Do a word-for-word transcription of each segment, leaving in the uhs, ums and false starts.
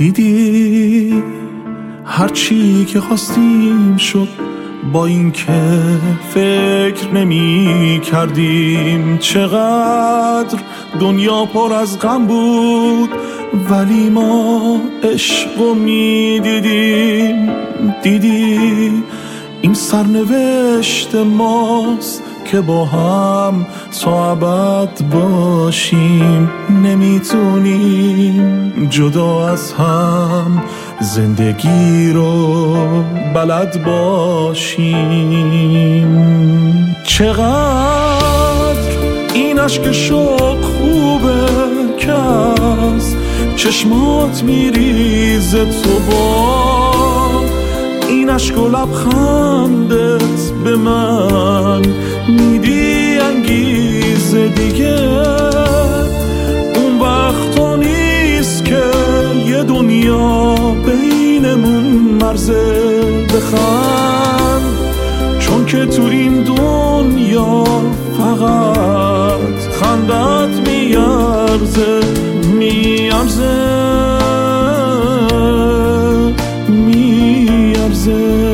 دیدی هرچی که خواستیم شد، با این که فکر نمی کردیم چقدر دنیا پر از غم بود، ولی ما عشقو می دیدیم. دیدی این سرنوشت ماست که با هم تا ابد باشیم، نمیتونیم جدا از هم زندگی رو بلد باشیم. چقدر این عشق شوق خوبه که از چشمات میریزه، تو با این عشق و لبخندت به من میدی انگیزه. دیگه اون وقتا نیست که یه دنیا بینمون مرزه، بخند چون که تو این دنیا فقط خندت میارزه، میارزه میارزه.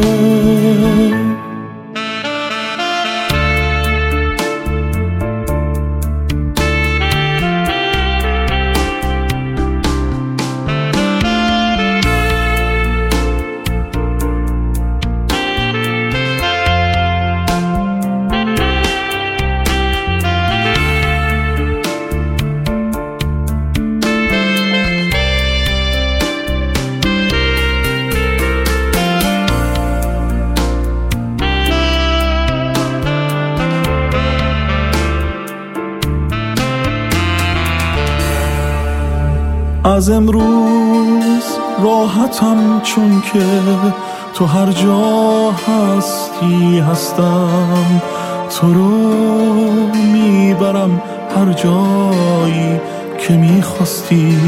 از امروز راحتم چون که تو هر جا هستی هستم، تو رو میبرم هر جایی که میخواستی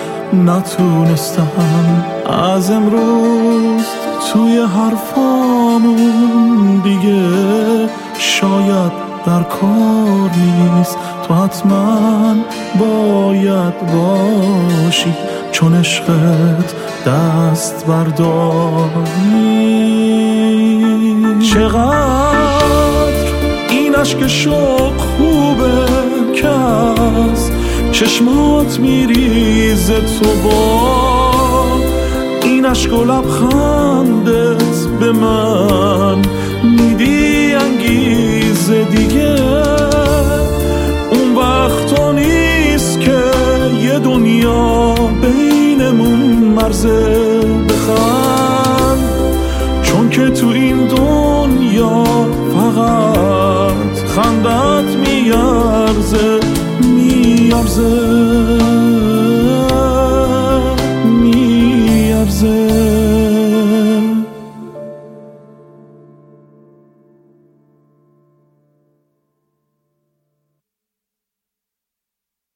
نتونستم. از امروز توی حرفامون دیگه شاید در کار نیست، تو حتما باید باشی چون عشقت دست برداری. چقدر این عشق شوق خوبه که از چشمات میریزه، تو با این عشق و لبخندت به من میدی انگیزه. دیگه اون وقتا نیست که یه دنیا بینمون مرزه، بخند چون که تو این دنیا فقط خندت میارزه میارزه.